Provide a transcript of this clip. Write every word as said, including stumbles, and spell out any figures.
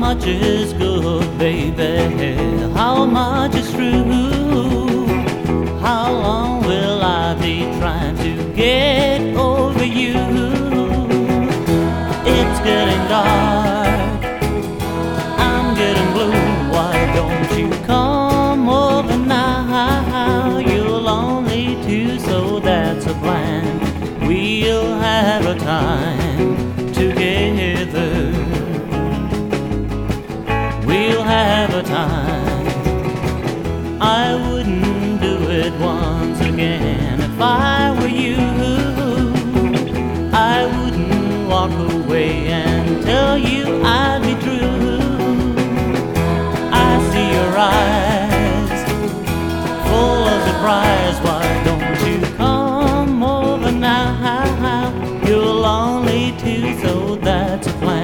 much is good, baby? How much is true? How long will I be trying to get over you? It's getting dark, I'm getting blue. Why don't you come over now? You're lonely too, so that's a plan. We'll have a time together. We'll have a time. I wouldn't do it once again if I were you. I wouldn't walk away and tell you I'd be true. I see your eyes full of surprise. Why don't you come over now? You're lonely too, so that's a plan.